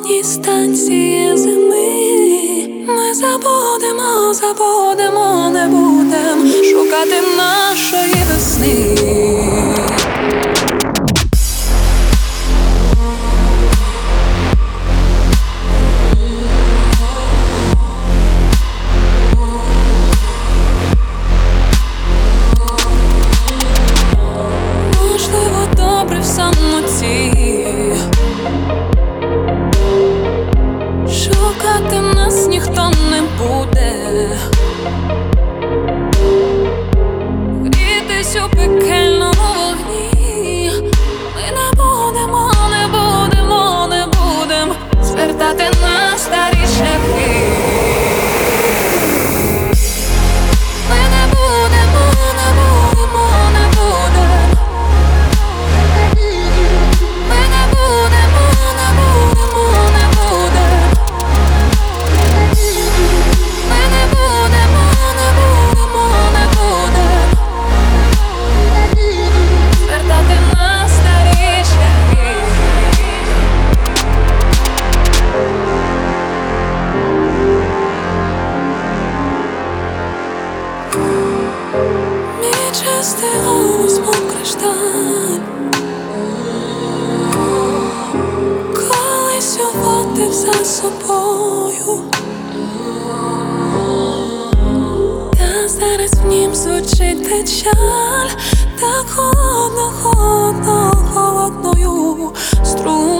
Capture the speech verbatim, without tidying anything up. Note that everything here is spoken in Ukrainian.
холодній станції зими. Ми забудемо, забудемо, не будем шукати нашої весни. Можливо, добре в самоті шукати нас ніхто не буде, грітись у пекельному вогні. Ми не будемо, не будемо, не будем звертати на старі шляхи. Ми не будемо, не будемо, не будем. Ми не будемо, не будемо, не будем. Ми не будемо, не будемо, не будем звертати на старі шляхи. Мій чистий голос, мов кришталь, колись уводив за собою, та зараз в нім звучить печаль, так холодно, холодно, холодною струною.